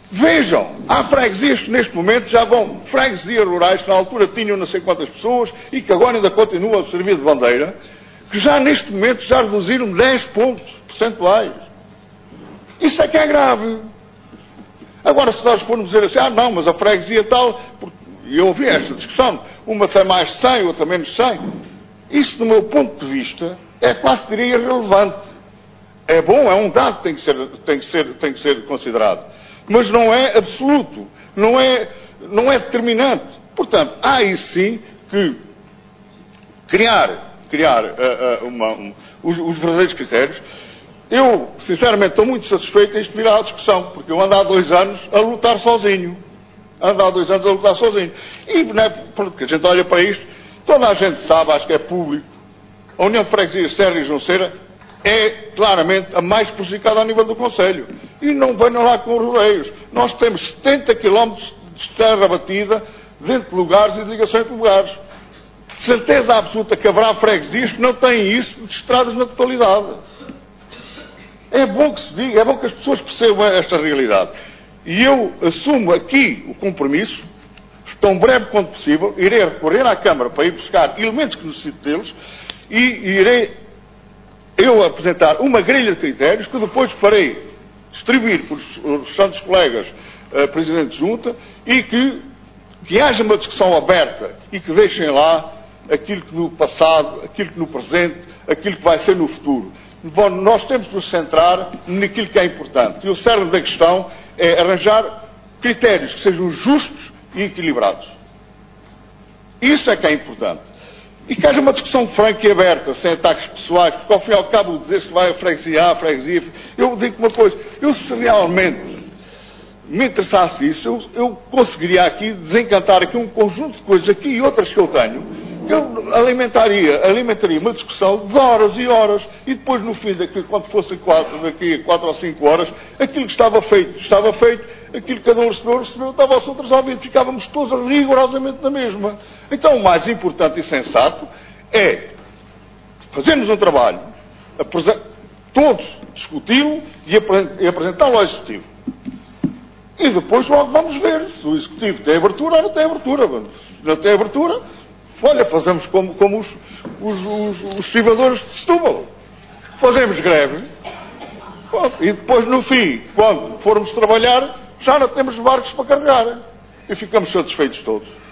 Vejam, há freguesias que neste momento já vão, freguesias rurais que na altura tinham não sei quantas pessoas e que agora ainda continuam a servir de bandeira, que já neste momento já reduziram 10 pontos percentuais. Isso é que é grave. Agora, se nós formos dizer assim, não, mas a freguesia tal, e eu ouvi esta discussão, uma tem mais 100, outra menos 100, isso, do meu ponto de vista, é quase, diria, irrelevante. É bom, é um dado que tem que ser considerado. Mas não é absoluto, não é determinante. Portanto, há aí sim que criar os verdadeiros critérios. Eu, sinceramente, estou muito satisfeito em isto vir à discussão, porque eu ando há 2 anos a lutar sozinho. E, né, porque a gente olha para isto, toda a gente sabe, acho que é público, a União de Freguesias Serra e Junceira é claramente a mais prejudicada a nível do Conselho. E não venham lá com rodeios. Nós temos 70 km de terra batida dentro de lugares e de ligação entre lugares. De certeza absoluta que haverá freguesias que não têm isso de estradas na totalidade. É bom que se diga, é bom que as pessoas percebam esta realidade. E eu assumo aqui o compromisso, tão breve quanto possível, irei recorrer à Câmara para ir buscar elementos que necessito deles e irei eu apresentar uma grelha de critérios que depois farei distribuir por os restantes colegas presidentes de junta e que haja uma discussão aberta e que deixem lá aquilo que no passado, aquilo que no presente, aquilo que vai ser no futuro. Bom, nós temos de nos centrar naquilo que é importante. E o cerne da questão é arranjar critérios que sejam justos e equilibrados. Isso é que é importante. E que haja uma discussão franca e aberta, sem ataques pessoais, porque ao fim e ao cabo dizer se vai a freguesia, eu digo uma coisa, eu se realmente me interessasse isso, eu conseguiria aqui desencantar aqui um conjunto de coisas aqui e outras que eu tenho, que eu alimentaria uma discussão de horas e horas, e depois no fim, quando fossem daqui a 4 ou 5 horas, aquilo que estava feito, aquilo que cada um recebeu, estava-se resolvido, ficávamos todos rigorosamente na mesma. Então o mais importante e sensato é fazermos um trabalho, todos discuti-lo e apresentá-lo ao Executivo. E depois logo vamos ver se o Executivo tem abertura ou não tem abertura. Se não tem abertura, olha, fazemos como os estivadores de Setúbal. Fazemos greve. E depois, no fim, quando formos trabalhar, já não temos barcos para carregar. E ficamos satisfeitos todos.